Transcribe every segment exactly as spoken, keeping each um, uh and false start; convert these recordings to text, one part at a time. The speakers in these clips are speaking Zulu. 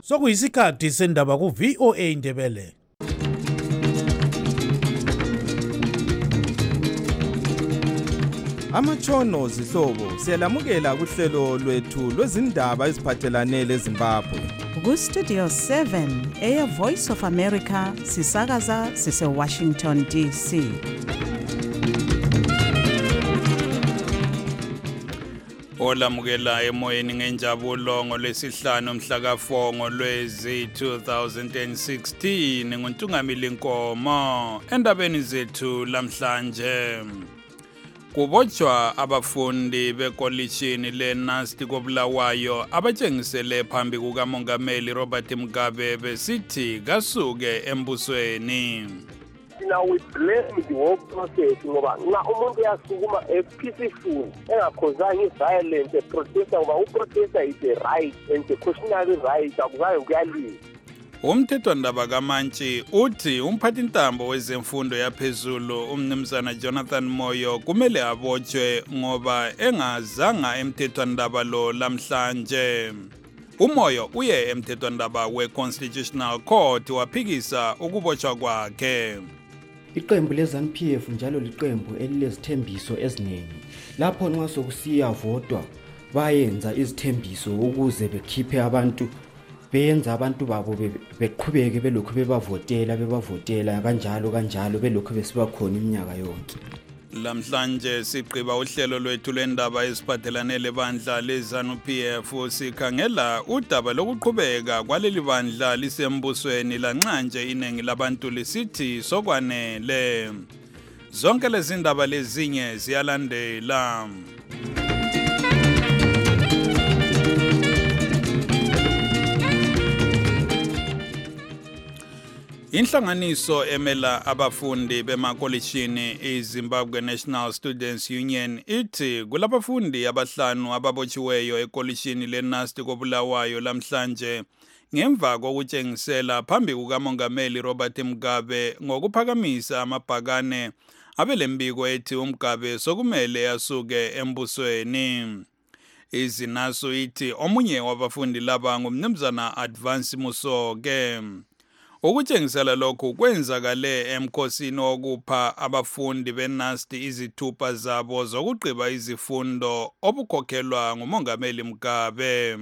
Sokuyisikhathi sendaba ku V O A Indebele. Amatshono zihlobo siyalamukela kuhlelo lwethu lwezindaba eziphathelane leZimbabwe. Ku Studio seven eya Voice of America sisakaza sise Washington D C. Olamukela emoyeni ngenjabulo ngolwesihlanu mhla ka-four ngolwezi two thousand sixteen nguNtungamili Nkomo endabeni zethu lamhlanje. Kubotshwa abafundi bekolishini leNasti koBulawayo abatshengisele phambi kukamongameli Robert Mugabe besithi kasuke embusweni. Now we blame the whole process ngoba nxa umuntu uyasukuma a peaceful engakhozanga violence a protester ngoba uprotester is a right and a constitutional right akuzayo kuyaliwa. Umthethwandaba kaMantshi uthi umphathintambo wezemfundo yaphezulu umnumzana Jonathan Moyo kumele abotshwe ngoba engazanga emthethwandaba lo lamhlanje. Umoyo uye emthethwandaba we-Constitutional Court waphikisa ukubotshwa kwakhe. Iqembu leZANU P F njalo liqembu elilezithembiso eziningi. Lapho nxa sokusiya vodwa bayenza izithembiso ukuze bekhiphe abantu beyenza abantu babo beqhubeke belokhu bebavotela bebavotela kanjalo kanjalo belokhu besibakhona iminyaka yonke. Lamhlanje siqhiba uhlelo lwethu lendaba eziphathelane lebandla leZANU P F sikhangela udaba lokuqhubeka kwaleli bandla lisembusweni lanxa nje iningi labantu lisithi sokwanele. Zonke lezi ndaba lezinye ziyalandela. Inhlanganiso emela abafundi bemakolishini iZimbabwe National Students Union ithi kulabafundi abahlanu ababotshiweyo ekolishini leNasti koBulawayo lamhlanje ngemva kokutshengisela phambi kukamongameli Robert Mugabe ngokuphakamisa amabhakane abelembiko ethi uMugabe sokumele asuke embusweni. IZinasu ithi omunye wabafundi laba ngumnumzana Advance Musoke. Ukutshengisela lokhu kwenzakale emkhosini wokupha abafundi beNasti izithupha zabo zokuqiba izifundo obukhokhelwa ngumongameli Mugabe.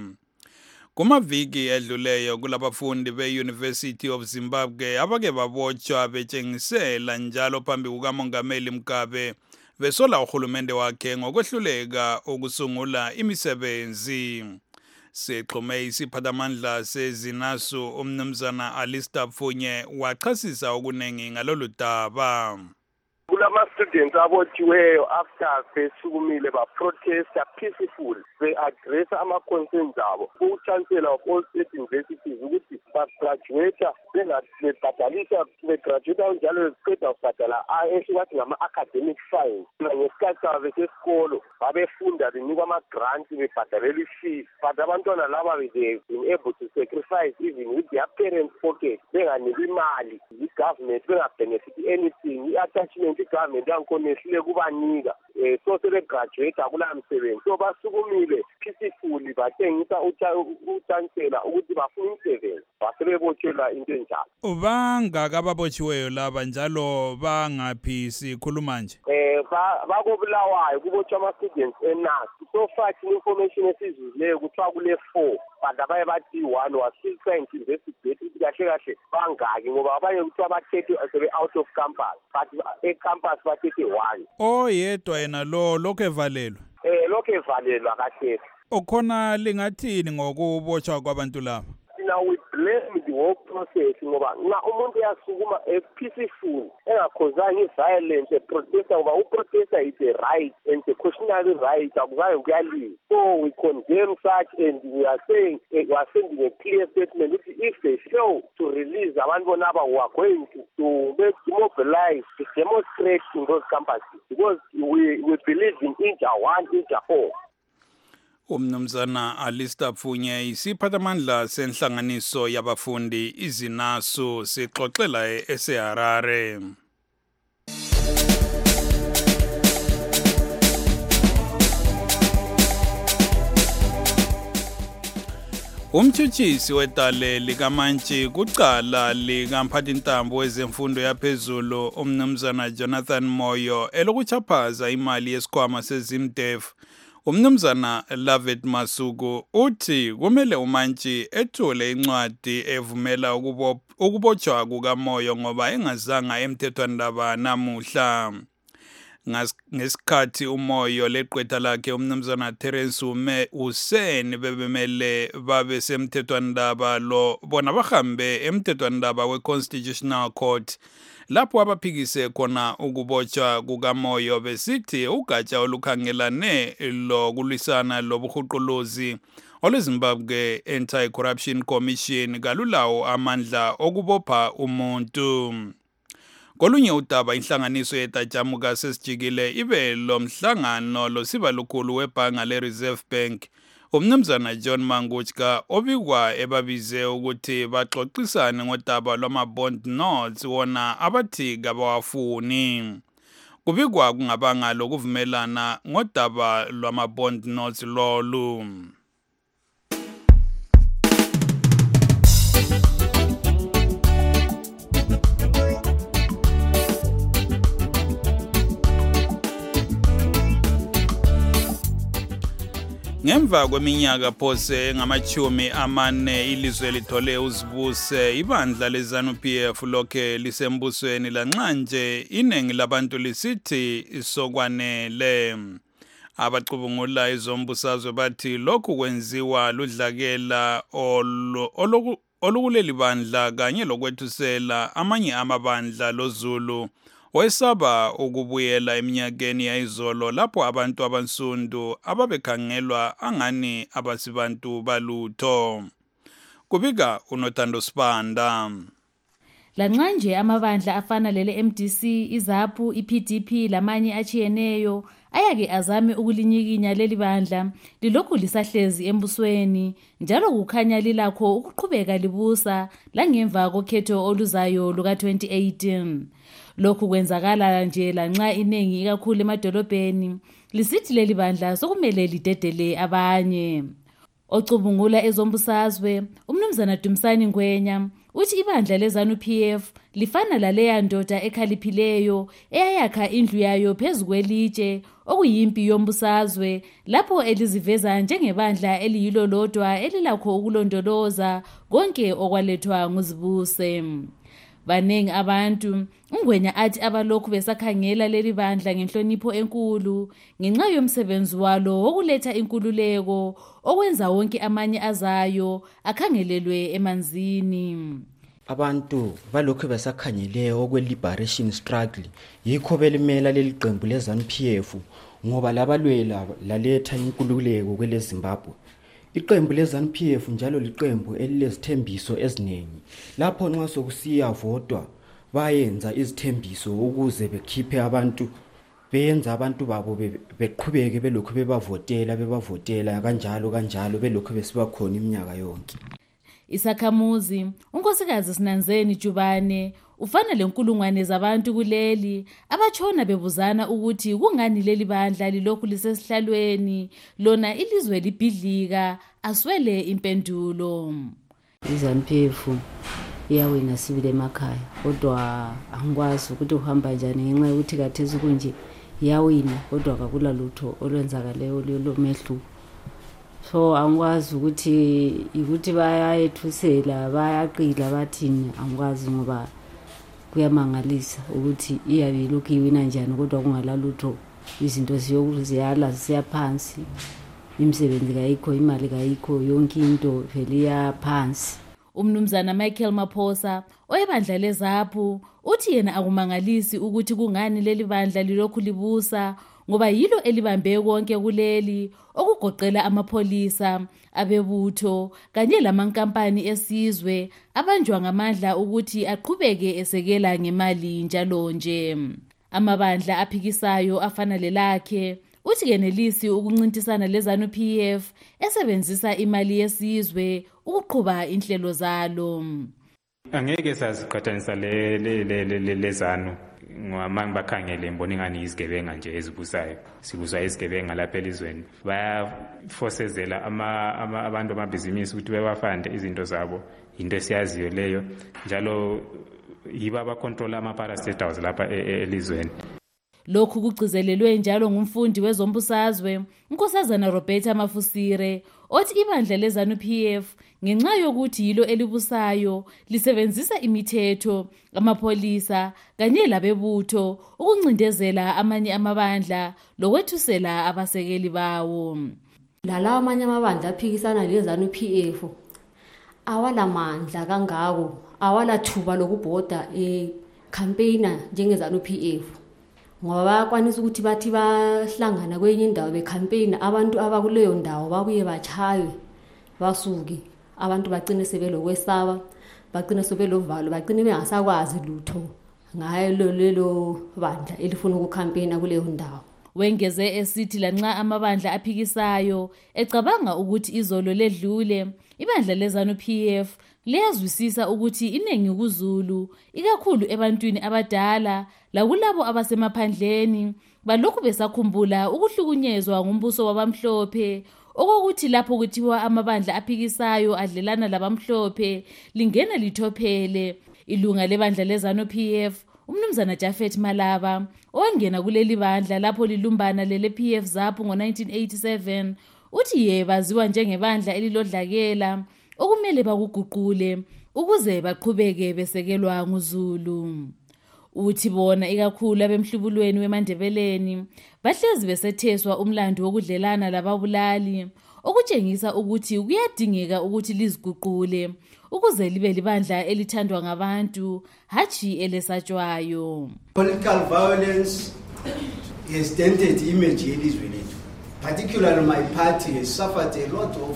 Kumaviki edluleyo kulabafundi be-University of Zimbabwe abake babotshwa betshengisela njalo phambi kukamongameli Mugabe besola uhulumende wakhe ngokwehluleka ukusungula imisebenzi. Sexhume isiphathamandla seZinasu umnumzana Alistair Mfunye wachasisa okunengi ngalolu daba. Kulama students abotshiweyo after besukumile ba protester peaceful they address ama concerns abo uchancellor of all state universities ukuthi ba graduate bengabhadalisa be graduate njalo beqeda ukubhadala esiwathi ngama academic fines ngesikhathi sabo besesikolo babefunda benikwa ama grants bebhadalela fees but abantwana laba they been able to sacrifice even with their parents pocket benganiki imali the government bengabenefit anything i-attachment i-government yankonehlile kubanika eh so sebe graduate akula msebenzi so basukumile peacefully batshengisa uchancellor ukuthi bafuna umsebenzi basebebotshelwa into enjalo. Bangaka ababotshiweyo laba njalo bangaphi sikhuluma nje? Eh bakobulawayo kubotshwa ama students eNasti so far information esizuzileyo kuthiwa kule four but abaye bathi one wasifika investigate ukuthi kahle kahle bangaki ngoba abanye kuthiwa bathethe sebe out of campus but e-campus bathethe one. Oyedwa yena lo lokho evalelwe? Eh lokho evalelwa kahle. Okhona lingathini ngokubotshwa kwabantu laba? Now we blame the whole process ngoba nxa umuntu uyasukuma a peaceful engakhozanga violence a protester ngoba uprotester is a right and a constitutional right akuzayo kuyaliwa. So we condemn such and we are saying uh, we are sending a clear statement that if they fail to release abantu bonaba who are going to, to make to mobilize to demonstrate in those campuses because we we believe in inter one inter all. Umnumzana Alistair Mfunye isiphathamandla senhlanganiso yabafundi iZinasu sixoxela eSeharare. Umtshutshisi wedale likamantshi kucala likamphathintambo wezemfundo yaphezulu umnumzana Jonathan Moyo elokuchaphaza imali yesikhwama sezimdef. Umnumzana Lavet Masuku uthi kumele umantshi ethule incwadi evumela ukubotshwa kukaMoyo ngoba engazanga emthethwandaba namuhla. Ngesikhathi uMoyo leqwetha lakhe umnumzana Terence Hussein bebemele babe semthethwandaba lo bona bahambe emthethwandaba we-Constitutional Court lapho abaphikise khona ukubotshwa kukaMoyo besithi ugatsha olukhangelane lokulwisana lobuhuquluzi olweZimbabwe Anti-Corruption Commission kalulawo amandla okubopha umuntu. Kolunye udaba inhlanganiso yetajamuka sesijikile ibe lo mhlangano losiba lukhulu webhanga le-Reserve Bank umnumzana John Manguchka obikwa ebabize ukuthi baxoxisane ngodaba lwama-bond notes wona abathi kabawafuni. Kubikwa kungabanga lokuvumelana ngodaba lwama-bond notes lolu. Ngemva kweminyaka phose ngamachumi amane ilizwe lithole uzibuse ibandla leZANU-P F lokhe lisembusweni lanxanje iningi labantu lisithi isokwanele. Abacubungula izombusazwe bathi lokhu kwenziwa ludlakela olukuleli bandla kanye lokwethusela amanye amabandla loZulu wesaba ukubuyela eminyakeni yayizolo lapho abantu abansundu ababekhangelwa angani abasibantu balutho. Kubika uNothando Sibanda. Lanxanje amabandla afana lele M D C, iZAPU, iP D P lamanye achiyeneyo ayake azame ukulinyikinya leli bandla lilokhu lisahlezi embusweni njalo kukhanya lilakho ukuqhubeka libusa langemva kokhetho oluzayo luka twenty eighteen. Lokhu kwenzakala nje lanxa iningi ikakhulu emadolobheni lisithi leli bandla sokumele lidedele abanye. Ocubungula ezombusazwe umnumzana Dumsani Ngwenya uthi ibandla leZANU-P F lifana laleya ndoda ekhaliphileyo eyayakha indlu yayo phezu kwelitshe okuyimpi yombusazwe lapho eliziveza njengebandla eliyilo lodwa elilakho ukulondoloza konke okwalethwa nguzibuse. Banengi abantu uNgwenya athi abalokhu besakhangela leli bandla ngenhlonipho enkulu ngenxa yomsebenzi walo wokuletha inkululeko okwenza wonke amanye azayo akhangelelwe emanzini. Abantu balokhu besakhangele okwe-liberation struggle yikho belimela leli qembu leZANU-P F ngoba labalwela laletha inkululeko kwele Zimbabwe. Iqembu leZANU-P F njalo liqembu elilezithembiso eziningi lapho nxa sokusiya vodwa bayenza izithembiso ukuze bekhiphe abantu beyenza abantu babo beqhubeke belokhu bebavotela bebavotela kanjalo kanjalo belokhu besiba khona iminyaka yonke. Isakhamuzi unkosikazi Sinanzeni Jubane ufana lenkulungwane zabantu kuleli abachona bebuzana ukuthi kungani leli bandla lilokhu lisesihlalweni lona ilizwe libhidlika aswele impendulo. iZANU-P F iyawina sibile emakhaya kodwa angikwazi ukuthi uhamba njani ngenxa yokuthi kathesi kunje iyawina kodwa akula lutho olwenzakaleyo lomehluko. So angikwazi ukuthi ukuthi bayayethusela bayaqila bathini angikwazi ngoba kuyamangalisa ukuthi iyabe lokhu iwina njani kodwa kungalalutho izinto ziyala ziyaphansi imisebenzi kayikho imali kayikho yonke into vele iyaphansi. Umnumzana Michael Maphosa oyebandla leZAPU uthi yena akumangalisi ukuthi kungani leli bandla lilokhu libusa ngoba yilo elibambe konke kuleli okugoqela amapholisa abebutho kanye lamankampani esizwe abanjwa ngamandla ukuthi aqhubeke esekela ngemali njalo nje. Amabandla aphikisayo afana lelakhe uthi kenelisi ukuncintisana leZANU-P F esebenzisa imali yesizwe ukuqhuba inhlelo zalo. Angeke saziqhathanisa le le le lezanu ngomanye bakhangele mbona ingani izigebenga nje ezibusayo sibuswa izigebenga lapha elizweni bayafosezela ama abantu amabhizinisi ukuthi bebafande izinto zabo into esiyaziyo leyo njalo yibo abacontrol ama parastatals lapha elizweni. Lokhu kugcizelelwe njalo ngumfundi wezombusazwe uNkosazana Roberta Mafusire othi ibandla leZANU-P F ngenxa yokuthi yilo elibusayo lisebenzisa imithetho amapolisa kanye labebutho ukuncindezela amanye amabandla lokwethusela abasekeli bawo. Lalawa amanye amabandla aphikisana leZANU-P F awalamandla kangako awala thuba lokubhoda ecampaigner njengeZANU-P F ngoba bayakwanisa ukuthi bathi bahlangana kwenye indawo becampaign abantu abakuleyo ndawo babuye bachaywe basuke abantu bagcine sebelokwesaba bagcine sebelovalo bagcine bengasakwazi lutho ngayo lelo bandla elifuna ukucampaigna kuleyo ndawo. Wengeze esithi lanxa amabandla aphikisayo ecabanga ukuthi izolo ledlule ibandla leZANU-P F liyazwisisa ukuthi inengi kuZulu ikakhulu ebantwini abadala lakulabo abasemaphandleni balokhu besakhumbula ukuhlukunyezwa ngumbuso wabamhlophe okokuthi lapho kuthiwa amabandla aphikisayo adlelana labamhlophe lingena lithophele. Ilunga lebandla leZANU-P F uMnumzana Jafet Malaba owangena kuleli bandla lapho lilumbana lele P F ZAPU ngo nineteen eighty-seven uthi ye baziwa njengebandla elilodlakela okumele bakuguqule ukuze baqhubeke besekelwa nguZulu. Uthi bona ikakhulu abemhlubulweni weMandebeleni bahlezi besetheswa umlando wokudlelana lababulali okutshengisa ukuthi kuyadingeka ukuthi liziguqule ukuze libe libandla elithandwa ngabantu hachi elesatshwayo. Political violence has dented image yelizwe lethu. Particularly my party has suffered a lot of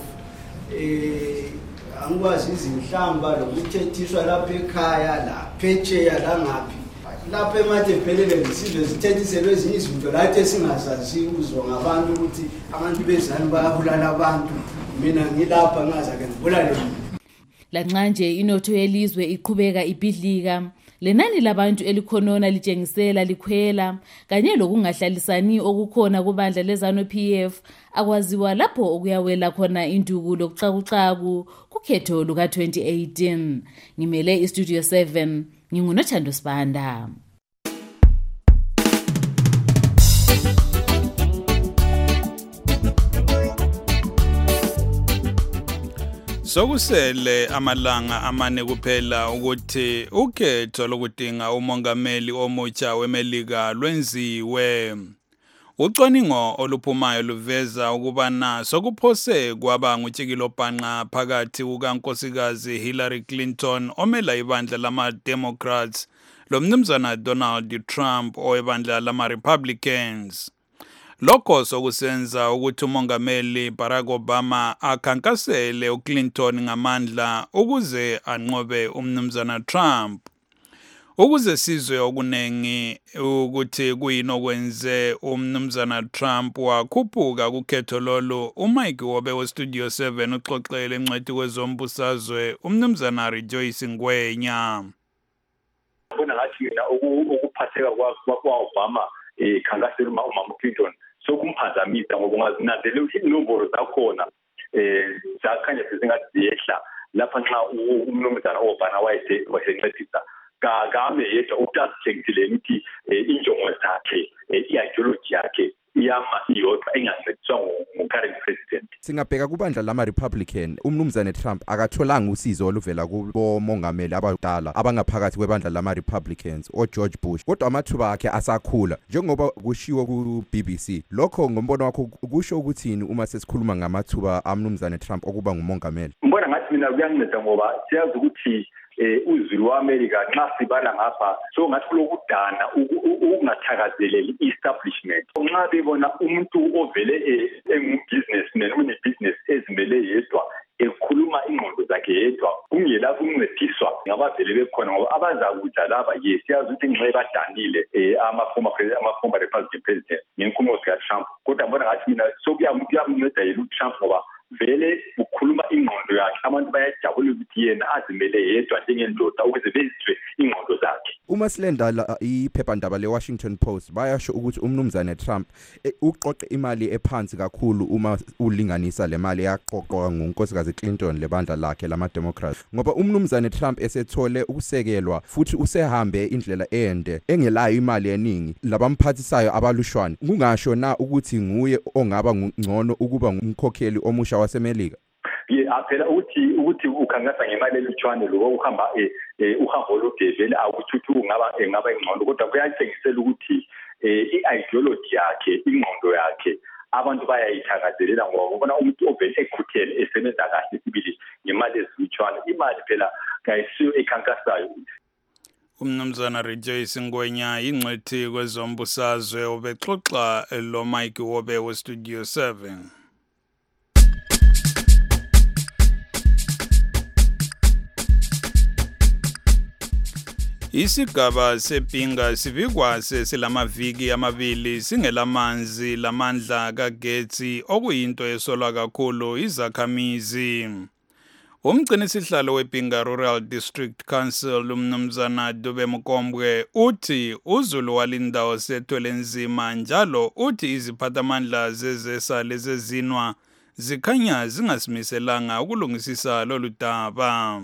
uh, angwazi izinhlamba lokuthethiswa lapha ekhaya la phetsheya la ngaphi lapha eMadebelele isizwe sithethiselwe ezinye izinto lathi esingazazi uzwa ngabantu ukuthi abantu bezani bayabulala abantu mina ngilapha ngaza ke ngibulale. Lanxa nje inotho yelizwe iqhubeka ibhidlika lenani labantu elikhonona litshengisela likhwela kanye lokungahlalisani okukhona kubandla leZANU-P F akwaziwa lapho okuyawela khona induku lokuxakuxaku kukhetho luka twenty eighteen. Ngimele iStudio seven ngingunothando Sibanda. Sokusele amalanga amane kuphela ukuthi ukhetho lokudinga umongameli omutsha weMelika lwenziwe. Ucwaningo oluphumayo luveza ukubana sokuphose kwaba ngutshikilo bhanqa phakathi kukaNkosikazi Hillary Clinton omela ibandla lama-Democrats lomnumzana Donald Trump owebandla lama-Republicans. Lokho sokusenza ukuthi umongameli Barack Obama akhankasele uClinton ngamandla ukuze anqobe umnumzana Trump. Ukuze sizwe okunengi ukuthi kuyini okwenze umnumzana Trump wakhuphuka kukhetho lolu, uMike Wobe weStudio seven uxoxele encwadi kwezombusazwe umnumzana Rejoice Ngwenya. Bona ngathi yena ukuphatheka kwa-Obama ekhankasela uMama Clinton sokumphazamisa ngoba ungazinanzela ukuthi inombolo zakhona eh zakhanya sezingathi ziyehla lapha nxa umnumzana Obama wayesencedisa kagame yedwa utasithengile ukuthi injongo zakhe i-ideology yakhe iyama iyodwa engancediswa ngu-current president. Singabheka kubandla lama-Republican umnumzane Trump akatholanga usizo oluvela kubomongameli abadala abangaphakathi kwebandla lama-Republicans oGeorge Bush kodwa amathuba akhe asakhula njengoba kushiwo ku-B B C. Lokho ngombono wakho kusho ukuthini uma sesikhuluma ngamathuba amnumzane Trump okuba ngumongameli? Mbona ngathi mina kuyanceda ngoba siyazi ukuthi eh uZulu waAmerica nxa sibala ngapha so ngathi kulokudana ukungathakazeleli establishment nxa bebona umuntu ovele engubusinessman une business ezimele yedwa ekhuluma ingqondo zakhe yedwa kungela ukuncediswa ngabavele bekhona ngoba abazakuja laba yesiyazi ukuthi nxa badanile ama former president ama former Republican president ngenkumo zika Trump kodwa mbona ngathi mina sokuyamnceda yena uTrump ngoba vele ukhuluma ingqondo yakhe abantu bayajabula ukuthi yena azimele yedwa njengendoda ukuze bezizwe ingqondo zakhe. Uma silenda la iphephandaba le-Washington Post bayasho ukuthi umnumzane Trump e, uqoqe imali ephansi kakhulu uma ulinganisa le mali yaqoqwa ngunkosikazi Clinton lebandla lakhe lama-Democrats, ngoba umnumzane Trump esethole ukusekelwa futhi usehambe indlela ende engelayo imali eningi labamphathisayo abalushwana. Kungasho na ukuthi nguye ongaba ngcono ukuba ngumkhokheli omusha waseMelika? Ye aphela ukuthi ukuthi ukhangasa ngemali eluthwane lo uhamba eh uhambo olude vele akuthuthu ngaba engaba ingcono, kodwa kuyatshengisela ukuthi eh i-ideology yakhe ingqondo yakhe abantu bayayithakazelela ngoba ubona umuntu ovele ekhuthele esebenza kahle sibili ngemali eziluthwane. Imali phela kayisiyo ekhankasayo. Umnumzana Rejoice Ngwenya ingcwethi kwezombusazwe ubexoxa lo Mike Wobe we Studio seven. Isigaba sepinga sivikwa sesilamaviki amabili singelamanzi lamandla kagetsi okuyinto esolwa kakhulu izakhamizi. Umgcini sihlalo wePinga Rural District Council umnumzana Dube Mkombwe uthi uzulu walindawo sethwele nzima njalo uthi iziphathamandla zezesa lezezinwa zikhanya zingasimiselanga ukulungisisa lolu daba.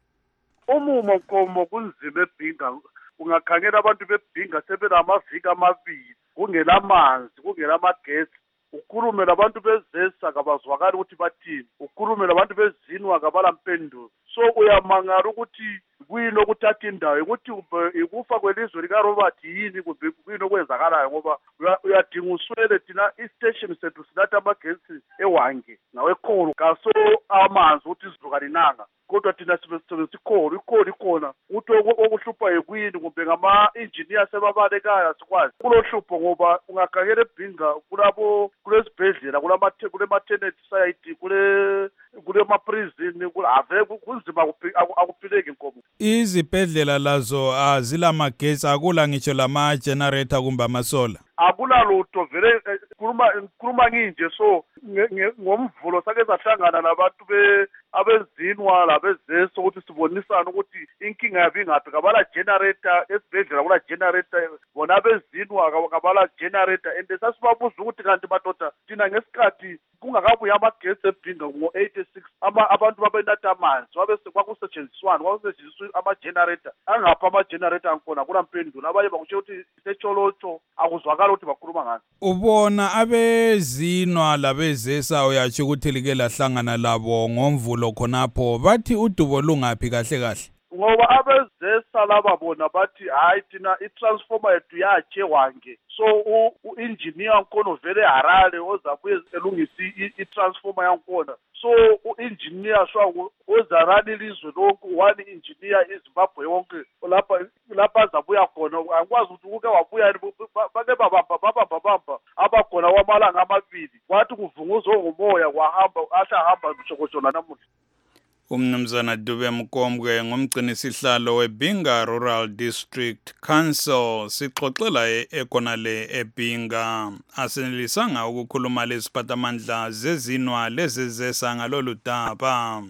Umumo Mkomo kunzima ePinga, ungakhangela abantu bePinga sebenamaviki amabili kungelamanzi kungelamagesi. Ukhulume labantu bezesa kabazwakala ukuthi bathini, ukhulume labantu bezinwa kabala mpendulo. So uyamangala ukuthi kuyini okuthatha indawo ukuthi ikufa kwelizwe lika Robert yini kumbe kuyini okwenzakalayo, ngoba uyadinga uswele thina istation sethu sinatha amagesi ewange nawe kholo kaso amanzi ukuthi izizukalinanga, kodwa thina sibesebenzisa ikholo ikholo ikhona ukuthi okuhlupha yikuyini kumbe ngama-engineer sebabalekaya sikwazi kulohlupho, ngoba ungakhangela eBinga kulabo kulesibhedlela kule-maternity site kule kule-maprison ave kunzima akuphileki Nkomo. Izibhedlela lazo azilamagesi, akula ngitsho lama-generator kumbe amasola? Akula lutho vele khuluma khuluma nginje. So ngomvulo sake sahlangana nabantu be abezinwa labezeso ukuthi sibonisana ukuthi inkinga yabi ngaphi, kabala generator esibhedlela kula generator, bona bezinwa kabala generator, and sasibabuza ukuthi kanti madoda thina ngesikhathi kungakabuya amagesi eBinga ngo-eighty-six ama abantu babenatha amanzi wabese kwakusetshenziswana kwakusetshenziswa ama-generator angapha ama-generator angkhona kula mpendulo. Abanye bakusho ukuthi setsholotsho akuzwakala ukuthi bakhuluma ngani. Ubona abezinwa labezesa uyatsho ukuthi like lahlangana labo ngomvulo khonapho bathi udubo lungaphi kahle kahle? Ngoba abezesa laba bona bathi hayi thina i-transformer yethu yakhe wange, so u-engineer wankhona vele Harare ozabuye elungisi i-transformer yankhona, so u-engineer shwa ozarani ilizwe lonke one engineer iZimbabwe yonke lapha lapha azabuya khona. Angikwazi ukuthi uke wabuya bake babamba babamba bamba abakhona kwamalanga amabili kwathi kuvunguzwa ngomoya kwahamba ahlahamba ngishokotshona namuhla. Umnumzana Dube Mkombwe ngumgcini sihlalo weBinga Rural District Council sixoxela ekonale eBinga. Asenelisanga ukukhuluma lesiphathamandla zezinwa lezezesa ngalolu daba.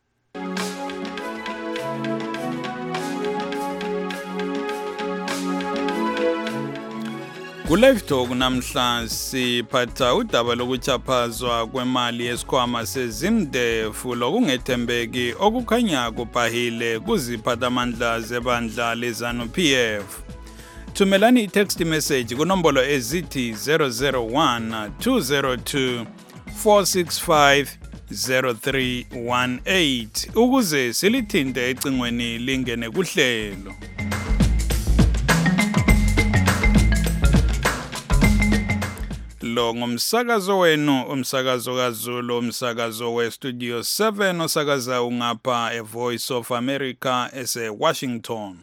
Kulive Talk namhla siphatha udaba lokuchaphazwa kwemali yesikhwama sezimdef lokungethembeki okukhanya kubhahile kuziphathamandla zebandla leZANU-P F. Thumelani i-text message kunombolo ezithi zero zero one two zero two four six five zero three one eight ukuze silithinte ecingweni lingene kuhlelo. Lo ngumsakazo wenu umsakazo kaZulu umsakazo we Studio seven osakaza ungapha e Voice of America ese Washington.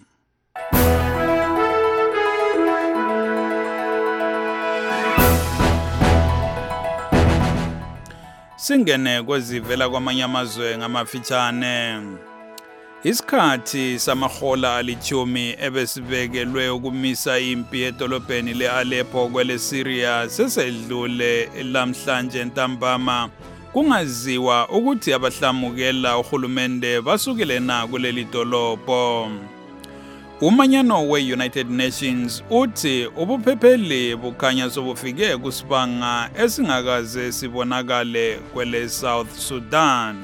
Singene kwezivela kwamanye amazwe ngamafitshane. Isikhathi samahola alithumi ebesibekelwe ukumisa impi edolobheni le-Aleppo kwele Syria sesedlule lamhlanje ntambama kungaziwa ukuthi abahlamukela uhulumende basukile na kuleli dolobho. Umanyano we-United Nations uthi ubuphepheli bukhanya sobufike kusibanga esingakaze sibonakale kwele South Sudan.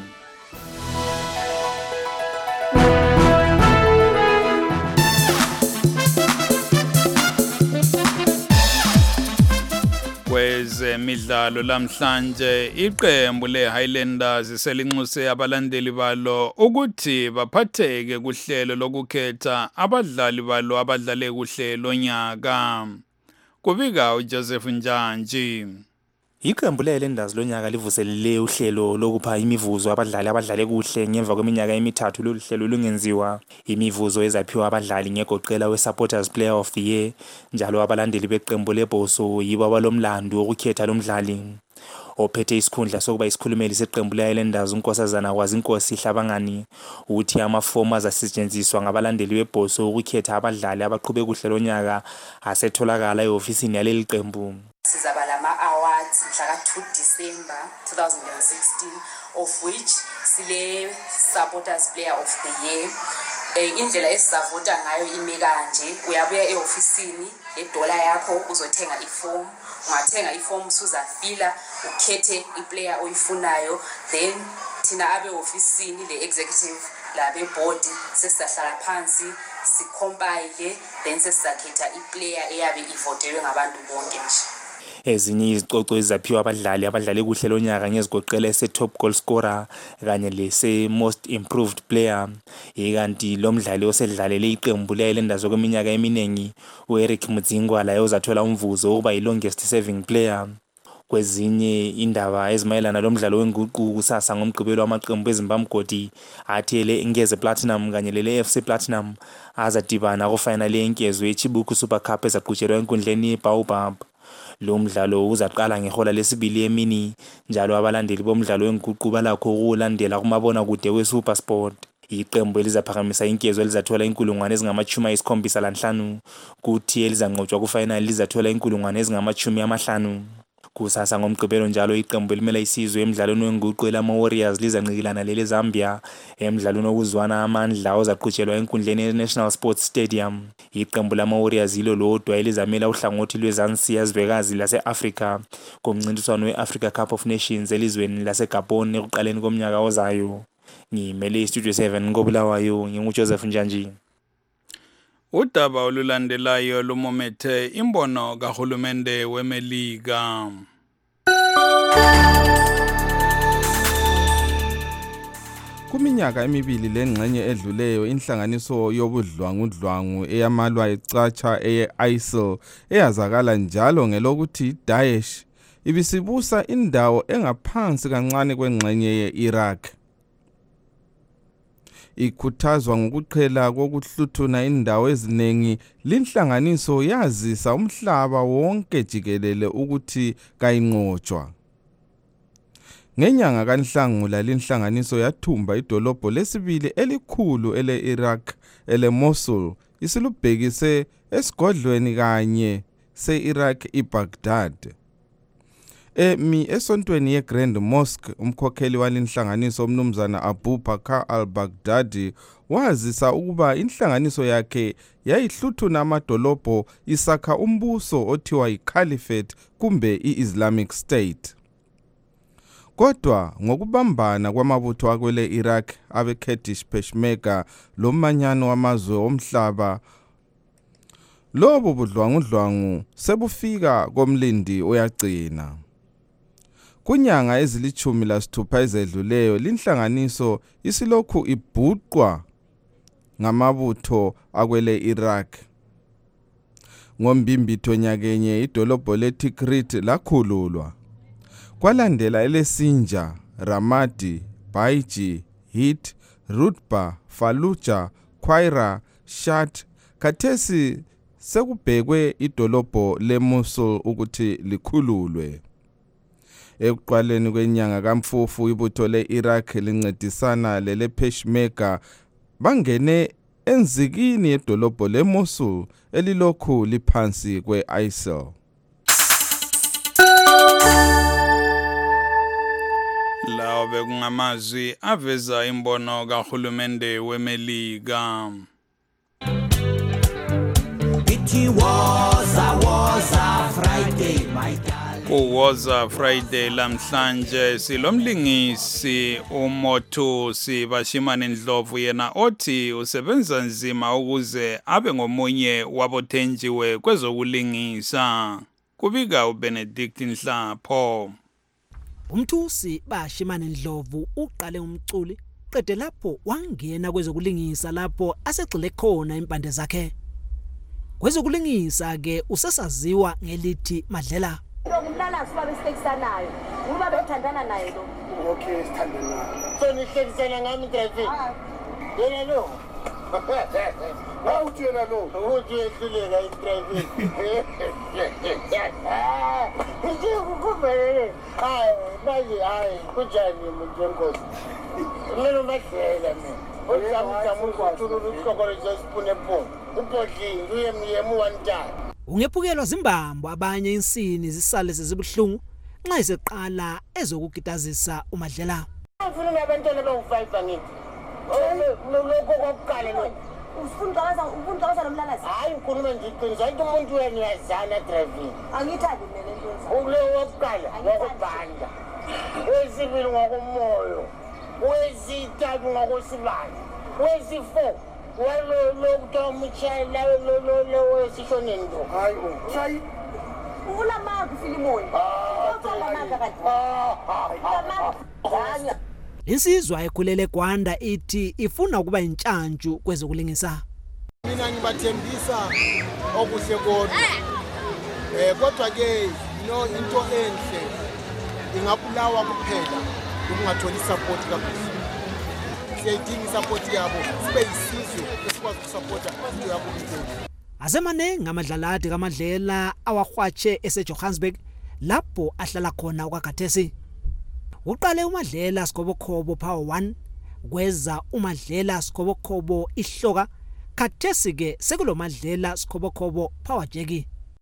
Kwezemidlalo lamhlanje iqembu le-Highlanders selinxuse abalandeli balo ukuthi baphatheke kuhlelo lokukhetha abadlali balo abadlale kuhle lonyaka. Kubika uJoseph Njanji. Iqembu le-Highlanders lonyaka livuselele uhlelo lokupha imivuzo abadlali abadlale kuhle ngemva kweminyaka emithathu. Lolu hlelo lungenziwa imivuzo ezaphiwa abadlali ngegoqela we-Supporters Player of the Year, njalo abalandeli beqembu lebhoso yibo abalomlando wokukhetha lomdlali. Ophethe isikhundla sokuba isikhulumeli seqembu le-Highlanders unkosazana KwaziNkosi Hlabangani uthi amafomu azasetshenziswa ngabalandeli bebhoso ukukhetha abadlali abaqhube kuhle lonyaka asetholakala e-ofisini yaleli qembu. Sizaba lama awards mhla two December twenty sixteen, of which sile Supporters Player of the Year. Indlela esizavota ngayo ime kanje: uyabuya e-ofisini edola yakho uzothenga iform, ungathenga iform usuzafila ukhethe iplayer oyifunayo, then thina abe ofisini le executive labe board sesihlala phansi sicompile, then sesakhetha iplayer eyabe ivotelwe ngabantu bonke nje. Ezinye izicoco ezaphiwa abadlali abadlale kuhle lonyaka ngezigoqela ese-top goal scorer kanye lese-most improved player. Ikanti lo mdlali osedlalele iqembu le-Highlanders okweminyaka eminingi u-Eric Mudzingwa laye uzathola umvuzo wokuba yi-longest serving player. Kwezinye indaba ezimayelana lomdlalo wenguqu kusasa ngomgqibelo wamaqembu eZimbabwe athi ele Ngeze Platinum kanye lele F C Platinum azadibana ku-final yenkezo yeChibuku Super Cup ezaqhutshelwa enkundleni yeBaobab. Lo mdlalo uzaqala ngehola lesibili emini, njalo abalandeli bomdlalo wenguqu balakho ukulandela kumabona kude weSuperSport. Iqembu elizaphakamisa inkezo elizathola inkulungwane ezingamachumi ayisikhombisa lanhlanu, kuthi elizanqotshwa ku-final lizathola inkulungwane ezingamachumi amahlanu. Kusasa ngomgqibelo njalo iqembu elimela isizwe emidlalweni wenguqu elama-Warriors lizanqikilana lele Zambia emidlalweni wokuzwana amandla ozaqhutshelwa enkundleni ye-National Sports Stadium. Iqembu lama-Warriors yilo lodwa elizamela uhlangothi lwezansi yazwekazi lase-Afrika kumncintiswano we-Africa Cup of Nations elizweni laseGabon ekuqaleni komnyaka ozayo. Ngimele iStudio seven koBulawayo, nginguJoseph Njanji. Udaba olulandelayo lumomethe imbono kahulumende weMelika. Kuminyaka emibili lengxenye edluleyo inhlanganiso yobudlwangudlwangu eyamalwa ecatsha eye-I S I L eyazakala njalo ngelokuthi Daesh ibisibusa indawo engaphansi kancane kwengxenye ye-Iraq. Ikhuthazwa ngokuqhela kokuhluthuna indawo eziningi, linhlanganiso yazisa umhlaba wonke jikelele ukuthi kayinqotshwa. Ngenyanga kaNhlangula linhlanganiso yathumba idolobho lesibili elikhulu ele-Iraq ele-Mosul isilubhekise esigodlweni kanye se-Iraq iBaghdad. Emi esontweni ye-Grand Mosque umkhokheli walinhlanganiso umnumzana Abu Bakr al-Baghdadi wazisa ukuba inhlanganiso yakhe yayihluthuna amadolobho isakha umbuso othiwa yi-Caliphate kumbe i-Islamic State. Kodwa ngokubambana kwamabutho akwele Iraq abe-Kurdish Peshmerga lomanyano wamazwe omhlaba, lobo budlwangudlwangu sebufika komlindi oyagcina. Kunyanga ezilichumi lasithupha ezedluleyo linhlanganiso isilokhu ibhuqwa ngamabutho akwele Iraq. Ngombimbitho nyakenye idolobho le-Tikrit lakhululwa. Kwalandela ele-Sinjar, Ramadi, Baiji, Hit, Rutba, Fallujah, Qaira, Shat. Khathesi sekubhekwe idolobho le-Mosul ukuthi likhululwe. Ekuqaleni kwenyanga kaMfufu ibutho le-Iraq lincedisana lele-Peshmerga bangene enzikini yedolobho le-Mosul elilokhu liphansi kwe-I S I L. lawo bekungamazwi aveza imbono kahulumende weMelika. It was a was a Friday my darling. Kuwoza Friday lamhlanje silomlingisi uMothusi Bashimane Ndlovu yena othi usebenza nzima ukuze abe ngomunye wabothenjiwe kwezokulingisa. Kubika uBenedict Nhlapho. Umthusi Bashimane Ndlovu uqale umculi qede lapho wangena kwezokulingisa lapho asegxile khona impande zakhe. Kwezokulingisa ke usesaziwa ngelithi Madlela. Ngumlala sibabe sihlekisanayo. Uba bethandana naye lo. Okay, sithandana. So nihlekisana ngami drive. Yena lo. Awuthi yena lo. Awuthi ehluleka i-drive. Nje ukuvele. Hayi, manje hayi kunjani umuntu wenkosi. Mina Madlela mina. Ungephukelwa zimbambo abanye insini zisale sezibuhlungu nxa iseqala ezokugitazisa uMadlela. Ufuna nabantwana bawu-five ngithi. Lokho kokuqala lo. Ufuna kaza ufuna kaza nomlalazi. Hayi ukhuluma nje iqiniso ayike umuntu wena uyazana driving. Angithandi mina lento. Ukulo wokuqala ngokubanda. Wesibili ngokumoyo. Wesithathu ngokosibani. Wesifo walo lokuthiwa umtshayela lo lo lo wesishone ndo. Hayi bo. Chayi. Ula manga Filimoni. Uqala manga kanti. Manga. Insizwa ekhulele Gwanda ithi ifuna ukuba intshantshu kwezokulingisa. Mina ngibathembisa okuhle kodwa. Eh kodwa ke no into enhle ingabulawa kuphela ukungatholi support kakhulu. Siyayidinga support yabo sibe yisizwe esikwazi ukusupporta into yabo kuphela. Asemanengi amadlalati kaMadlela awahwatshe eseJohannesburg lapho ahlala khona uKagathesi. Uqale uMadlela Sikobokhobo Power one kweza uMadlela Sikobokhobo ihloka khathesi ke sekulo Madlela Sikobokhobo Power Jeki.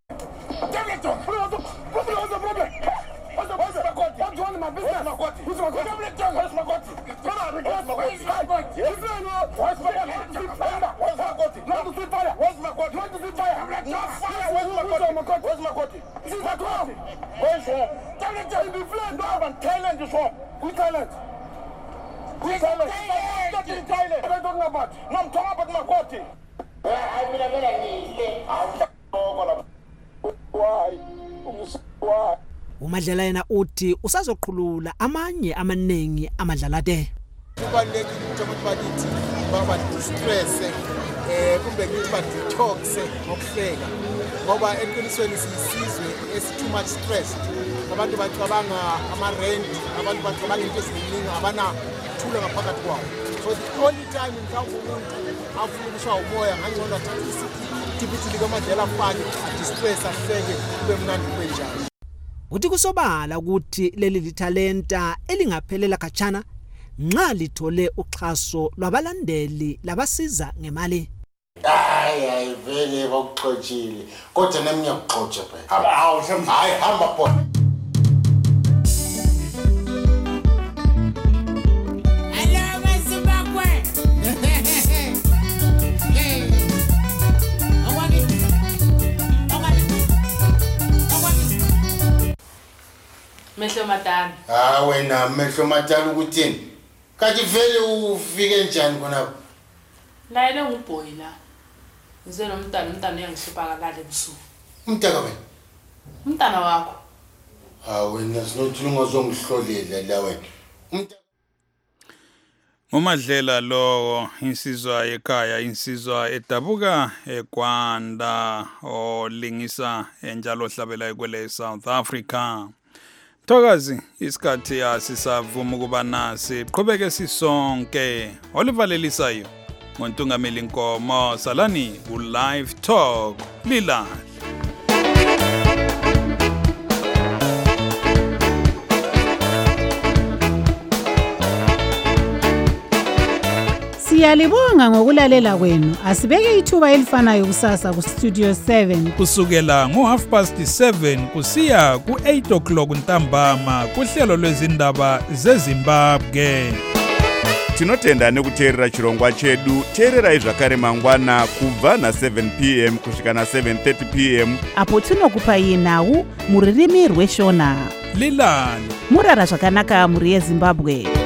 uMadlela yena uthi usazoqhulula amanye amaningi amadlalate. Kubalulekile ukuthi abantu bakithi baba distress eh kumbe ngithi ba detox ngokuhleka ngoba eqinisweni sisizwe esi too much stress. Abantu bacabanga ama rent, abantu bacabanga into eziningi abana thula ngaphakathi kwawo. So the only time mhlawumbe umuntu afuna ukushaya umoya ngangcono athathe isiphithi likaMadlela afake distress ahleke kube mnandi kwenjani. Uthi kusobala ukuthi leli lithalenta elingaphelela kachana nxa lithole uxhaso lwabalandeli labasiza ngemali. Hayi hayi vele bakuxoxile kodwa nami ngiyakuxoxa phela. Hawu hayi hamba phona. Mehlo matana. Ah wena mehlo matana ukuthini? Kanti vele ufike njani khona? La yena nguboy la. Ngize nomntana umntana uyangihlupha kalale ebusuku. Umntaka wena? Umntana wakho. Ah wena sinothi ungazongihlolela la wena. uMadlela lowo insizwa ekhaya insizwa edabuka eGwanda olingisa enjalo hlabela kwele South Africa. Thokazi isikhathi asisavuma ukuba nasi qhubeke sisonke olivalelisayo ngontungameli Nkomo salani ku live talk lila. Siyalibonga ngokulalela kwenu. Asibeke ithuba elifanayo kusasa ku Studio seven kusukela ngo half past seven kusiya ku eight o'clock ntambama kuhlelo lwezindaba zeZimbabwe. Tinotenda nekuteerera chirongwa chedu. Teererai zvakare mangwana kubva na seven p m kusvika na seven thirty p m apo tinokupai nhau muririmi rweshona. Lilani Murara zvakanaka muri yeZimbabwe.